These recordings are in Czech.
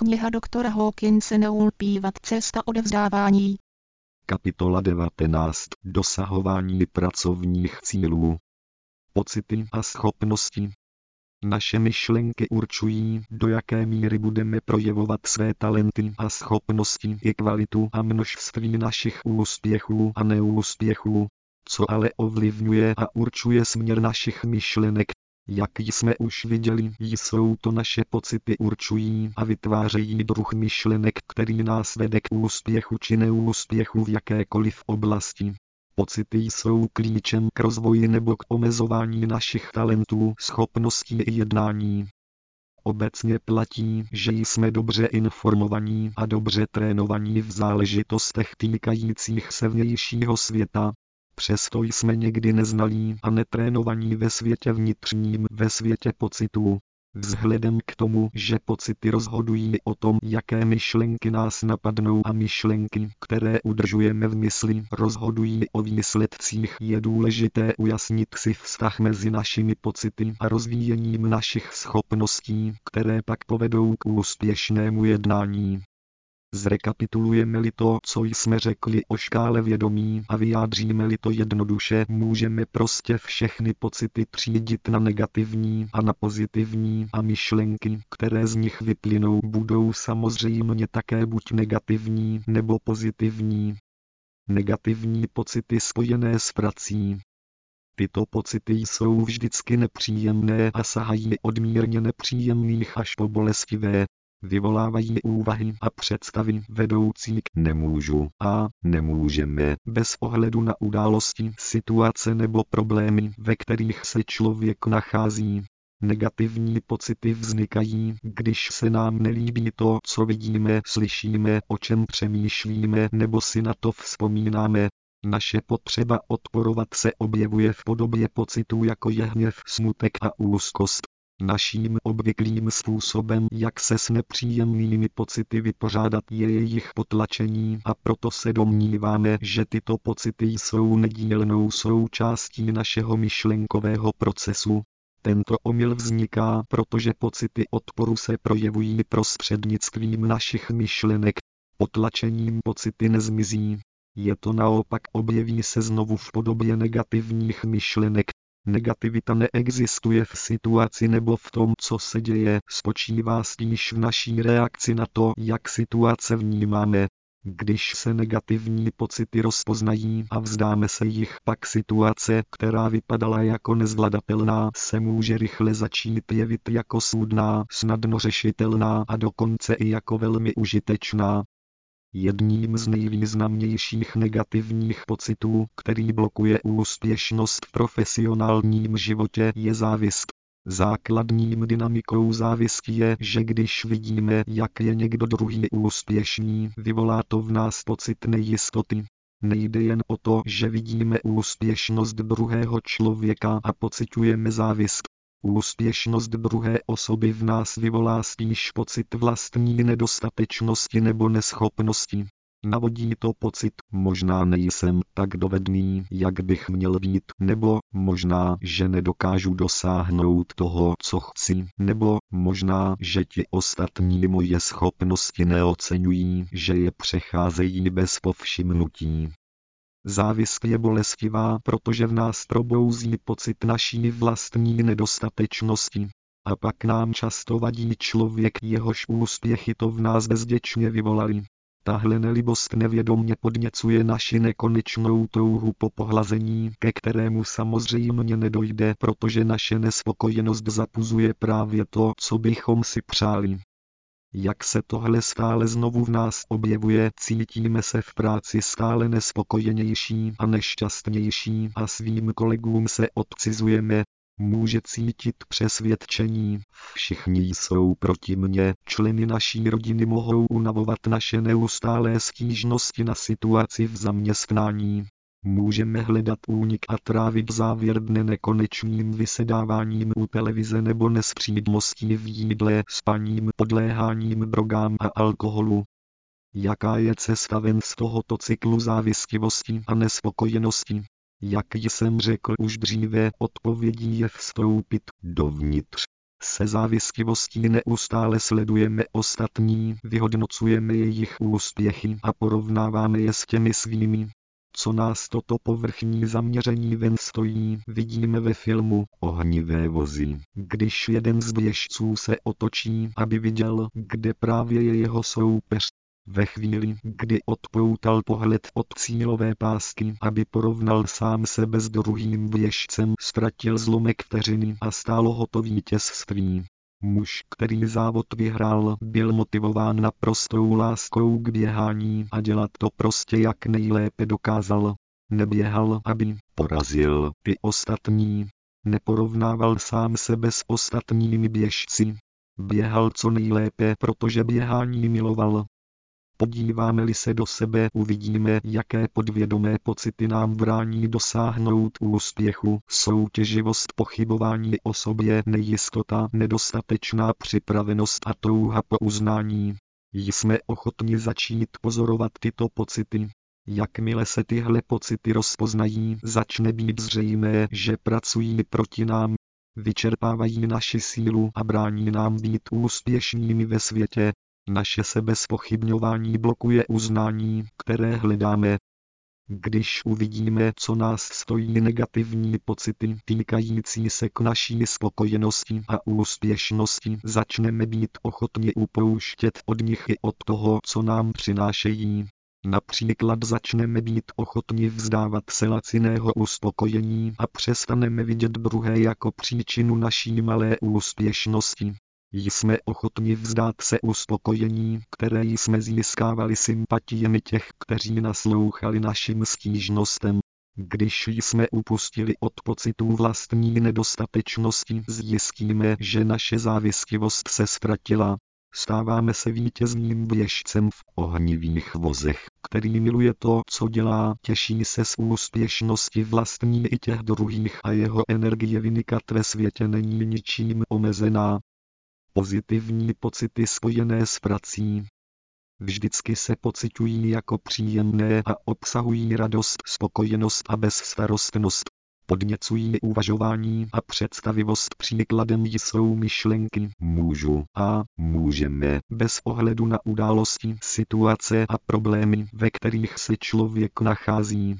Kniha doktora Hawkinse Neulpívat cesta odevzdávání. Kapitola 19. Dosahování pracovních cílů. Pocity a schopnosti. Naše myšlenky určují, do jaké míry budeme projevovat své talenty a schopnosti i kvalitu a množství našich úspěchů a neúspěchů. Co ale ovlivňuje a určuje směr našich myšlenek, jak jsme už viděli, jsou to naše pocity určují a vytvářejí druh myšlenek, který nás vede k úspěchu či neúspěchu v jakékoliv oblasti. Pocity jsou klíčem k rozvoji nebo k omezování našich talentů, schopností i jednání. Obecně platí, že jsme dobře informovaní a dobře trénovaní v záležitostech týkajících se vnějšího světa. Přesto jsme někdy neznalí a netrénovaní ve světě vnitřním, ve světě pocitů. Vzhledem k tomu, že pocity rozhodují o tom, jaké myšlenky nás napadnou a myšlenky, které udržujeme v mysli, rozhodují o výsledcích, je důležité ujasnit si vztah mezi našimi pocity a rozvíjením našich schopností, které pak povedou k úspěšnému jednání. Zrekapitulujeme-li to, co jsme řekli o škále vědomí a vyjádříme-li to jednoduše, můžeme prostě všechny pocity třídit na negativní a na pozitivní a myšlenky, které z nich vyplynou, budou samozřejmě také buď negativní nebo pozitivní. Negativní pocity spojené s prací. Tyto pocity jsou vždycky nepříjemné a sahají od mírně nepříjemných až po bolestivé. Vyvolávají úvahy a představy vedoucí k nemůžu a nemůžeme bez ohledu na události, situace nebo problémy, ve kterých se člověk nachází. Negativní pocity vznikají, když se nám nelíbí to, co vidíme, slyšíme, o čem přemýšlíme nebo si na to vzpomínáme. Naše potřeba odporovat se objevuje v podobě pocitů jako je hněv, smutek a úzkost. Naším obvyklým způsobem, jak se s nepříjemnými pocity vypořádat, je jejich potlačení a proto se domníváme, že tyto pocity jsou nedílnou součástí našeho myšlenkového procesu. Tento omyl vzniká, protože pocity odporu se projevují prostřednictvím našich myšlenek. Potlačením pocity nezmizí. Je to naopak, objeví se znovu v podobě negativních myšlenek. Negativita neexistuje v situaci nebo v tom, co se děje, spočívá spíš v naší reakci na to, jak situace vnímáme. Když se negativní pocity rozpoznají a vzdáme se jich, pak situace, která vypadala jako nezvladatelná, se může rychle začít jevit jako snadná, snadno řešitelná a dokonce i jako velmi užitečná. Jedním z nejvýznamnějších negativních pocitů, který blokuje úspěšnost v profesionálním životě, je závist. Základním dynamikou závisti je, že když vidíme, jak je někdo druhý úspěšný, vyvolá to v nás pocit nejistoty. Nejde jen o to, že vidíme úspěšnost druhého člověka a pociťujeme závist. Úspěšnost druhé osoby v nás vyvolá spíš pocit vlastní nedostatečnosti nebo neschopnosti. Navodí to pocit, možná nejsem tak dovedný, jak bych měl být, nebo možná, že nedokážu dosáhnout toho, co chci, nebo možná, že ti ostatní moje schopnosti neoceňují, že je přecházejí bez povšimnutí. Závist je bolestivá, protože v nás probouzí pocit naší vlastní nedostatečnosti. A pak nám často vadí člověk, jehož úspěchy to v nás bezděčně vyvolali. Tahle nelibost nevědomně podněcuje naši nekonečnou touhu po pohlazení, ke kterému samozřejmě nedojde, protože naše nespokojenost zapuzuje právě to, co bychom si přáli. Jak se tohle stále znovu v nás objevuje, cítíme se v práci stále nespokojenější a nešťastnější a svým kolegům se odcizujeme. Může cítit přesvědčení, všichni jsou proti mně, členy naší rodiny mohou unavovat naše neustálé stížnosti na situaci v zaměstnání. Můžeme hledat únik a trávit závěr dne nekonečným vysedáváním u televize nebo nespřídmostí v jídle, spaním, podléháním drogám a alkoholu. Jaká je cesta ven z tohoto cyklu závistivosti a nespokojenosti? Jak jsem řekl už dříve, odpovědí je vstoupit dovnitř. Se závistivostí neustále sledujeme ostatní, vyhodnocujeme jejich úspěchy a porovnáváme je s těmi svými. Co nás toto povrchní zaměření ven stojí, vidíme ve filmu Ohnivé vozy. Když jeden z běžců se otočí, aby viděl, kde právě je jeho soupeř. Ve chvíli, kdy odpoutal pohled od cílové pásky, aby porovnal sám sebe s druhým běžcem, ztratil zlomek vteřiny a stálo ho to vítězství. Muž, který závod vyhrál, byl motivován naprostou láskou k běhání a dělat to prostě jak nejlépe dokázal. Neběhal, aby porazil ty ostatní. Neporovnával sám sebe s ostatními běžci. Běhal co nejlépe, protože běhání miloval. Podíváme-li se do sebe, uvidíme, jaké podvědomé pocity nám brání dosáhnout úspěchu, soutěživost, pochybování o sobě, nejistota, nedostatečná připravenost a touha po uznání. Jsme ochotni začít pozorovat tyto pocity. Jakmile se tyhle pocity rozpoznají, začne být zřejmé, že pracují proti nám. Vyčerpávají naši sílu a brání nám být úspěšnými ve světě. Naše sebezpochybňování blokuje uznání, které hledáme. Když uvidíme, co nás stojí negativní pocity týkající se k naší spokojenosti a úspěšnosti, začneme být ochotni upouštět od nich i od toho, co nám přinášejí. Například začneme být ochotni vzdávat se laciného uspokojení a přestaneme vidět druhé jako příčinu naší malé úspěšnosti. Jsme ochotni vzdát se uspokojení, které jsme získávali sympatiemi těch, kteří naslouchali našim stížnostem. Když jsme upustili od pocitů vlastní nedostatečnosti, zjistíme, že naše závistivost se ztratila. Stáváme se vítězným běžcem v ohnivých vozech, který miluje to, co dělá, těší se z úspěšnosti vlastní i těch druhých a jeho energie vynikat ve světě není ničím omezená. Pozitivní pocity spojené s prací vždycky se pociťují jako příjemné a obsahují radost, spokojenost a bezstarostnost. Podněcují uvažování a představivost. Příkladem jsou myšlenky můžu a můžeme, bez ohledu na události, situace a problémy, ve kterých se člověk nachází.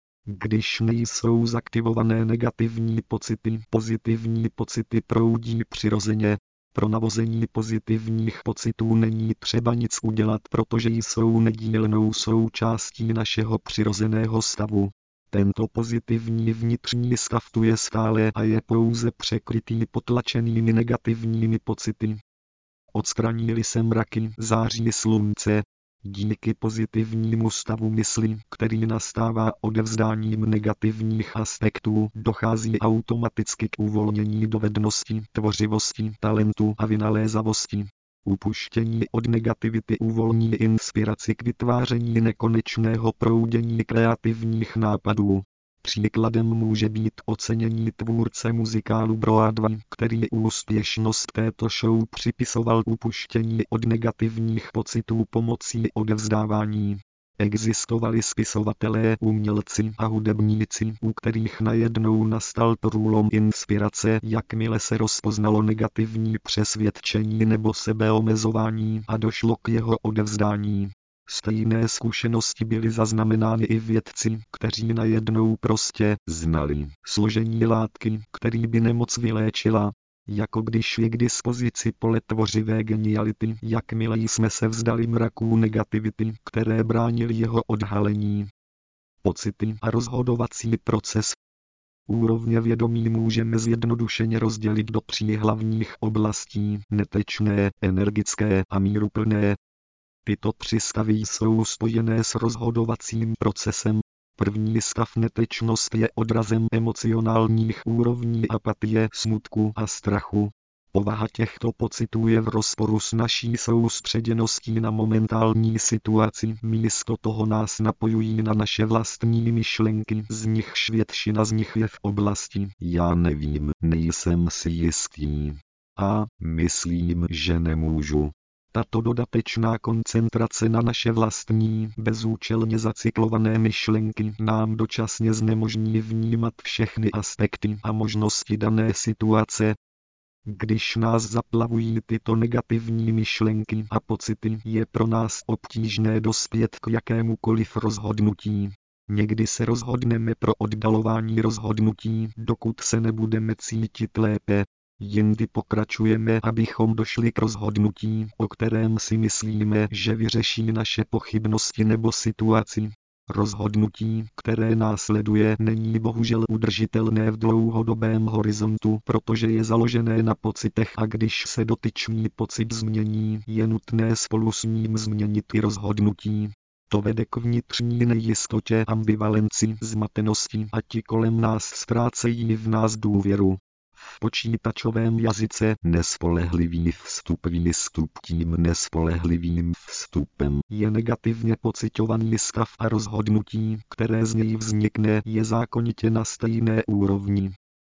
Když nejsou zaktivované negativní pocity, pozitivní pocity proudí přirozeně. Pro navození pozitivních pocitů není třeba nic udělat, protože jsou nedílnou součástí našeho přirozeného stavu. Tento pozitivní vnitřní stav tu je stále a je pouze překrytý potlačenými negativními pocity. Odstranili se mraky, září slunce. Díky pozitivnímu stavu mysli, který nastává odevzdáním negativních aspektů, dochází automaticky k uvolnění dovedností, tvořivosti, talentu a vynalézavosti. Upuštění od negativity uvolní inspiraci k vytváření nekonečného proudění kreativních nápadů. Příkladem může být ocenění tvůrce muzikálu Broadway, který úspěšnost této show připisoval upuštění od negativních pocitů pomocí odevzdávání. Existovali spisovatelé, umělci a hudebníci, u kterých najednou nastal průlom inspirace, jakmile se rozpoznalo negativní přesvědčení nebo sebeomezování a došlo k jeho odevzdání. Stejné zkušenosti byly zaznamenány i vědci, kteří najednou prostě znali složení látky, který by nemoc vyléčila. Jako když je k dispozici pole tvořivé geniality, jakmile jsme se vzdali mraků negativity, které bránily jeho odhalení. Pocity a rozhodovací proces. Úrovně vědomí můžeme zjednodušeně rozdělit do 3 hlavních oblastí: netečné, energické a míruplné. Tyto 3 stavy jsou spojené s rozhodovacím procesem. První stav netečnost je odrazem emocionálních úrovní apatie, smutku a strachu. Povaha těchto pocitů je v rozporu s naší soustředěností na momentální situaci, místo toho nás napojují na naše vlastní myšlenky, z nichž většina z nich je v oblasti já nevím, nejsem si jistý a myslím, že nemůžu. Tato dodatečná koncentrace na naše vlastní, bezúčelně zacyklované myšlenky nám dočasně znemožní vnímat všechny aspekty a možnosti dané situace. Když nás zaplavují tyto negativní myšlenky a pocity, je pro nás obtížné dospět k jakémukoliv rozhodnutí. Někdy se rozhodneme pro oddalování rozhodnutí, dokud se nebudeme cítit lépe. Jindy pokračujeme, abychom došli k rozhodnutí, o kterém si myslíme, že vyřeší naše pochybnosti nebo situaci. Rozhodnutí, které následuje, není bohužel udržitelné v dlouhodobém horizontu, protože je založené na pocitech a když se dotyčný pocit změní, je nutné spolu s ním změnit i rozhodnutí. To vede k vnitřní nejistotě, ambivalenci, zmatenosti a ti kolem nás ztrácejí v nás důvěru. V počítačovém jazyce nespolehlivý vstup výstup tím nespolehlivým vstupem je negativně pociťovaný stav a rozhodnutí, které z něj vznikne, je zákonitě na stejné úrovni.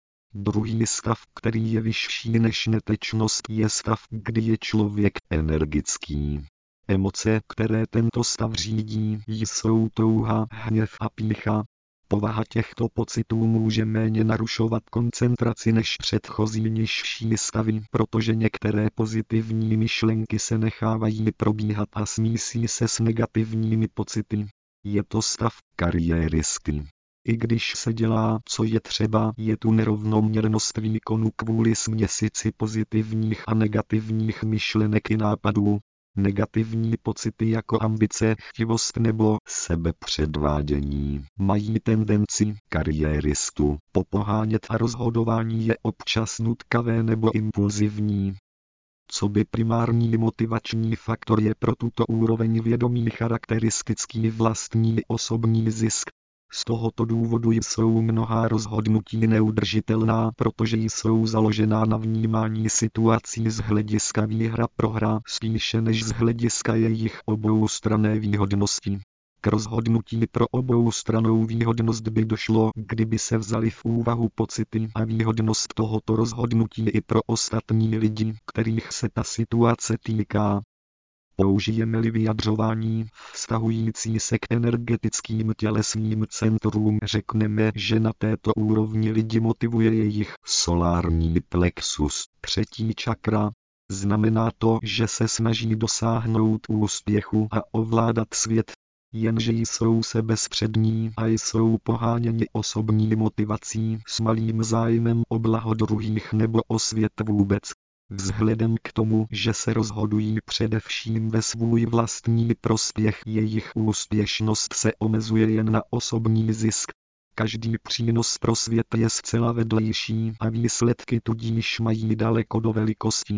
Druhý stav, který je vyšší než netečnost, je stav, kdy je člověk energický. Emoce, které tento stav řídí, jsou touha, hněv a pýcha. Povaha těchto pocitů může méně narušovat koncentraci než předchozí nižší stavy, protože některé pozitivní myšlenky se nechávají probíhat a smísí se s negativními pocity. Je to stav kariéristy. I když se dělá, co je třeba, je tu nerovnoměrnost výkonu kvůli směsici pozitivních a negativních myšlenek i nápadů. Negativní pocity jako ambice, chtivost nebo sebepředvádění mají tendenci kariéristu popohánět a rozhodování je občas nutkavé nebo impulzivní. Coby primární motivační faktor je pro tuto úroveň vědomí charakteristický vlastní osobní zisk. Z tohoto důvodu jsou mnohá rozhodnutí neudržitelná, protože jsou založená na vnímání situací z hlediska výhra-prohra spíše než z hlediska jejich oboustranné výhodnosti. K rozhodnutí pro oboustrannou výhodnost by došlo, kdyby se vzaly v úvahu pocity a výhodnost tohoto rozhodnutí i pro ostatní lidi, kterých se ta situace týká. Použijeme-li vyjadřování vztahující se k energetickým tělesným centrům, řekneme, že na této úrovni lidi motivuje jejich solární plexus, třetí čakra. Znamená to, že se snaží dosáhnout úspěchu a ovládat svět, jenže jsou sebezpřední a jsou poháněni osobní motivací s malým zájmem o blaho druhých nebo o svět vůbec. Vzhledem k tomu, že se rozhodují především ve svůj vlastní prospěch, jejich úspěšnost se omezuje jen na osobní zisk. Každý přínos pro svět je zcela vedlejší a výsledky tudíž mají daleko do velikosti.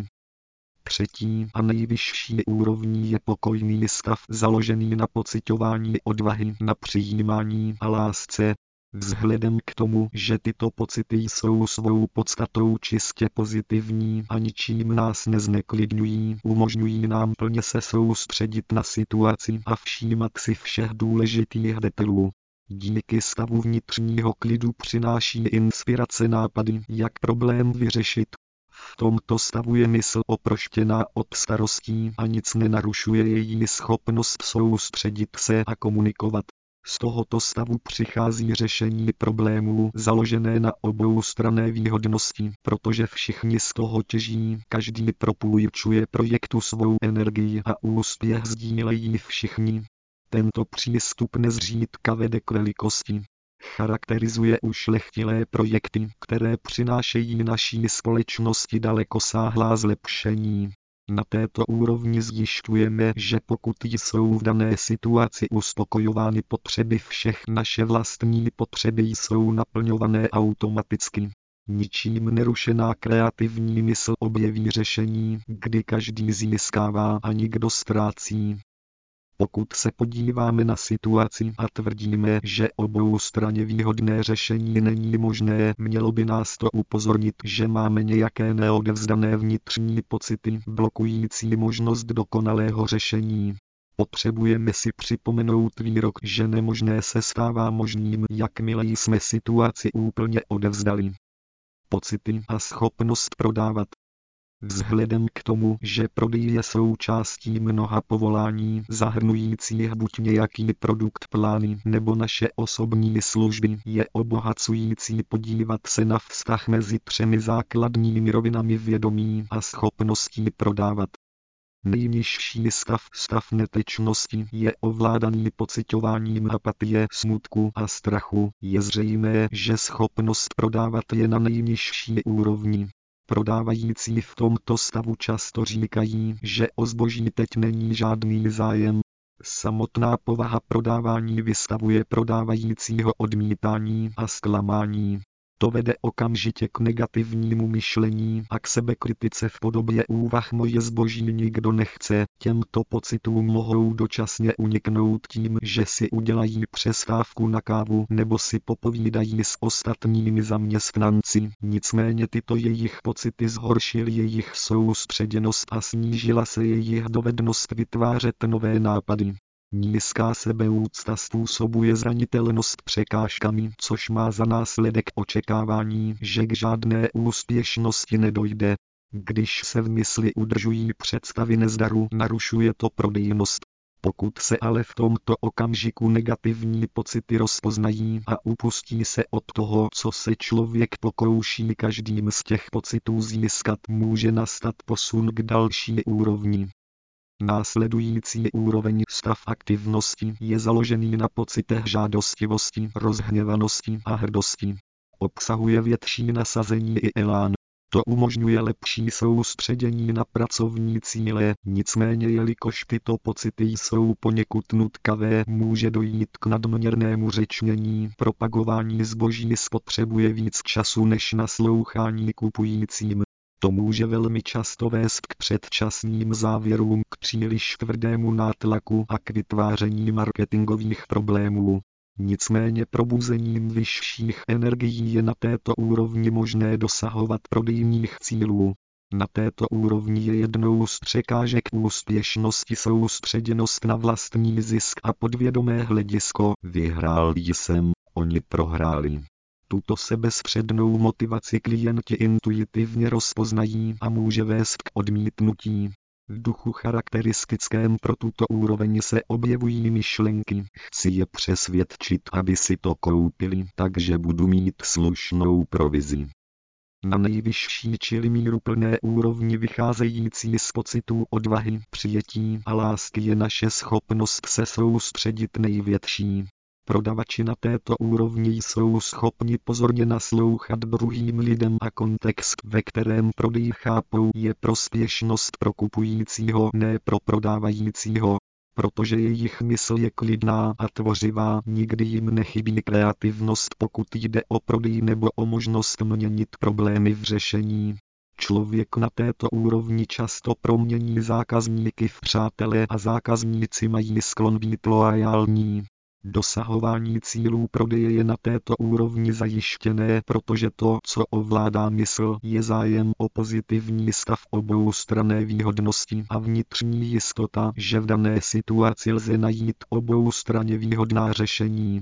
Třetí a nejvyšší úrovní je pokojný stav založený na pociťování odvahy, na přijímání a lásce. Vzhledem k tomu, že tyto pocity jsou svou podstatou čistě pozitivní a ničím nás nezneklidňují, umožňují nám plně se soustředit na situaci a všímat si všech důležitých detailů. Díky stavu vnitřního klidu přináší inspirace nápady, jak problém vyřešit. V tomto stavu je mysl oproštěná od starostí a nic nenarušuje její schopnost soustředit se a komunikovat. Z tohoto stavu přichází řešení problémů založené na oboustranné výhodnosti, protože všichni z toho těží, každý propůjčuje projektu svou energii a úspěch sdílejí všichni. Tento přístup nezřídka vede k velikosti. Charakterizuje ušlechtilé projekty, které přinášejí naší společnosti dalekosáhlá zlepšení. Na této úrovni zjišťujeme, že pokud jsou v dané situaci uspokojovány potřeby všech, naše vlastní potřeby jsou naplňované automaticky. Ničím nerušená kreativní mysl objeví řešení, kdy každý získává a nikdo ztrácí. Pokud se podíváme na situaci a tvrdíme, že oboustranně výhodné řešení není možné, mělo by nás to upozornit, že máme nějaké neodevzdané vnitřní pocity blokující možnost dokonalého řešení. Potřebujeme si připomenout výrok, že nemožné se stává možným, jakmile jsme situaci úplně odevzdali. Pocity a schopnost prodávat. Vzhledem k tomu, že prodej je součástí mnoha povolání zahrnujících buď nějaký produkt plány nebo naše osobní služby, je obohacující podívat se na vztah mezi 3 základními rovinami vědomí a schopností prodávat. Nejnižší stav netečnosti, je ovládaný pocitováním apatie, smutku a strachu. Je zřejmé, že schopnost prodávat je na nejnižší úrovni. Prodávající v tomto stavu často říkají, že o zboží teď není žádný zájem. Samotná povaha prodávání vystavuje prodávajícího odmítání a zklamání. To vede okamžitě k negativnímu myšlení a k sebekritice v podobě úvah moje zboží nikdo nechce. Těmto pocitům mohou dočasně uniknout tím, že si udělají přestávku na kávu nebo si popovídají s ostatními zaměstnanci. Nicméně tyto jejich pocity zhoršily jejich soustředěnost a snížila se jejich dovednost vytvářet nové nápady. Nízká sebeúcta způsobuje zranitelnost překážkami, což má za následek očekávání, že k žádné úspěšnosti nedojde. Když se v mysli udržují představy nezdaru, narušuje to prodejnost. Pokud se ale v tomto okamžiku negativní pocity rozpoznají a upustí se od toho, co se člověk pokouší každým z těch pocitů získat, může nastat posun k další úrovni. Následující úroveň stav aktivnosti je založený na pocitech žádostivosti, rozhněvanosti a hrdosti. Obsahuje větší nasazení i elán. To umožňuje lepší soustředění na pracovní cíle, nicméně jelikož tyto pocity jsou poněkud nutkavé, může dojít k nadměrnému řečnění. Propagování zboží spotřebuje víc času než naslouchání kupujícím. To může velmi často vést k předčasným závěrům, k příliš tvrdému nátlaku a k vytváření marketingových problémů. Nicméně probuzením vyšších energií je na této úrovni možné dosahovat prodejních cílů. Na této úrovni je jednou z překážek úspěšnosti soustředěnost na vlastní zisk a podvědomé hledisko. Vyhrál jsem, oni prohráli. Tuto sebezpřednou motivaci klienti intuitivně rozpoznají a může vést k odmítnutí. V duchu charakteristickém pro tuto úroveň se objevují myšlenky. Chci je přesvědčit, aby si to koupili, takže budu mít slušnou provizi. Na nejvyšší čili míruplné úrovni vycházející z pocitů odvahy, přijetí a lásky je naše schopnost se soustředit největší. Prodavači na této úrovni jsou schopni pozorně naslouchat druhým lidem a kontext, ve kterém prodej chápou, je prospěšnost pro kupujícího, ne pro prodávajícího. Protože jejich mysl je klidná a tvořivá, nikdy jim nechybí kreativnost, pokud jde o prodej nebo o možnost měnit problémy v řešení. Člověk na této úrovni často promění zákazníky v přátele a zákazníci mají sklon být loajální. Dosahování cílů prodeje je na této úrovni zajištěné, protože to, co ovládá mysl, je zájem o pozitivní stav oboustranné výhodnosti a vnitřní jistota, že v dané situaci lze najít oboustranně výhodná řešení.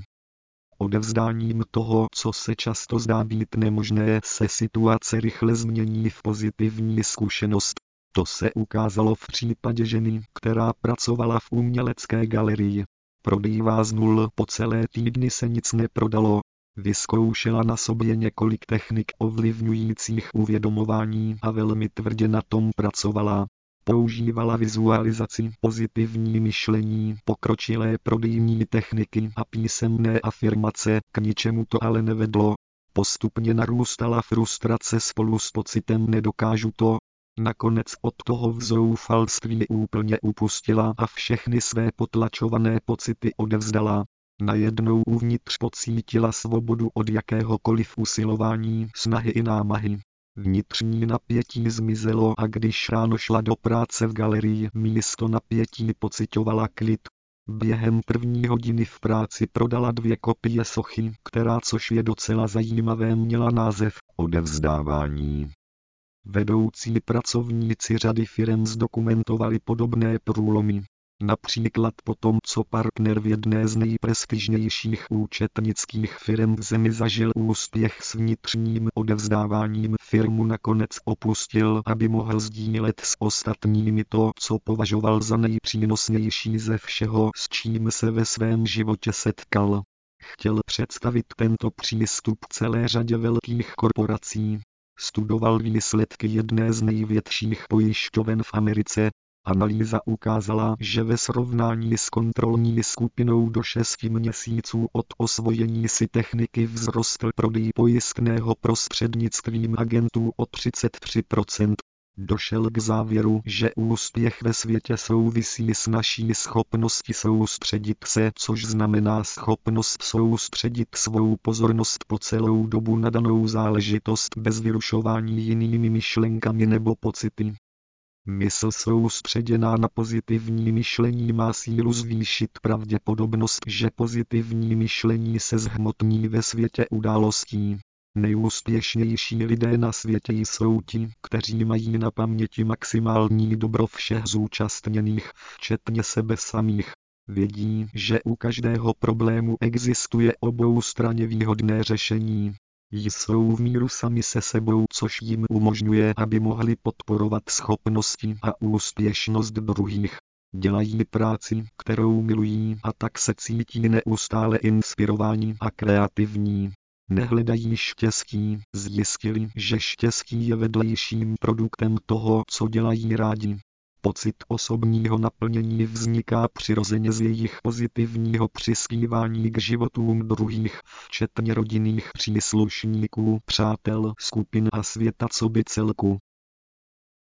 Odevzdáním toho, co se často zdá být nemožné, se situace rychle změní v pozitivní zkušenost. To se ukázalo v případě ženy, která pracovala v umělecké galerii. Prodej váznul, po celé týdny se nic neprodalo. Vyzkoušela na sobě několik technik ovlivňujících uvědomování a velmi tvrdě na tom pracovala. Používala vizualizaci, pozitivní myšlení, pokročilé prodejní techniky a písemné afirmace, k ničemu to ale nevedlo. Postupně narůstala frustrace spolu s pocitem nedokážu to. Nakonec od toho v zoufalství úplně upustila a všechny své potlačované pocity odevzdala. Najednou uvnitř pocítila svobodu od jakéhokoliv usilování, snahy i námahy. Vnitřní napětí zmizelo a když ráno šla do práce v galerii, místo napětí pocitovala klid. Během 1. hodiny v práci prodala 2 kopie sochy, která, což je docela zajímavé, měla název Odevzdávání. Vedoucí pracovníci řady firem zdokumentovali podobné průlomy. Například po tom, co partner v jedné z nejprestižnějších účetnických firm v zemi zažil úspěch s vnitřním odevzdáváním, firmu nakonec opustil, aby mohl sdílet s ostatními to, co považoval za nejpřínosnější ze všeho, s čím se ve svém životě setkal. Chtěl představit tento přístup celé řadě velkých korporací. Studoval výsledky jedné z největších pojišťoven v Americe. Analýza ukázala, že ve srovnání s kontrolní skupinou do 6 měsíců od osvojení si techniky vzrostl prodej pojistného prostřednictvím agentů o 33%. Došel k závěru, že úspěch ve světě souvisí s naší schopností soustředit se, což znamená schopnost soustředit svou pozornost po celou dobu na danou záležitost bez vyrušování jinými myšlenkami nebo pocity. Mysl soustředěná na pozitivní myšlení má sílu zvýšit pravděpodobnost, že pozitivní myšlení se zhmotní ve světě událostí. Nejúspěšnější lidé na světě jsou ti, kteří mají na paměti maximální dobro všech zúčastněných, včetně sebe samých. Vědí, že u každého problému existuje oboustranně výhodné řešení. Jsou v míru sami se sebou, což jim umožňuje, aby mohli podporovat schopnosti a úspěšnost druhých. Dělají práci, kterou milují, a tak se cítí neustále inspirováni a kreativní. Nehledají štěstí, zjistili, že štěstí je vedlejším produktem toho, co dělají rádi. Pocit osobního naplnění vzniká přirozeně z jejich pozitivního přispívání k životům druhých, včetně rodinných příslušníků, přátel, skupin a světa coby celku.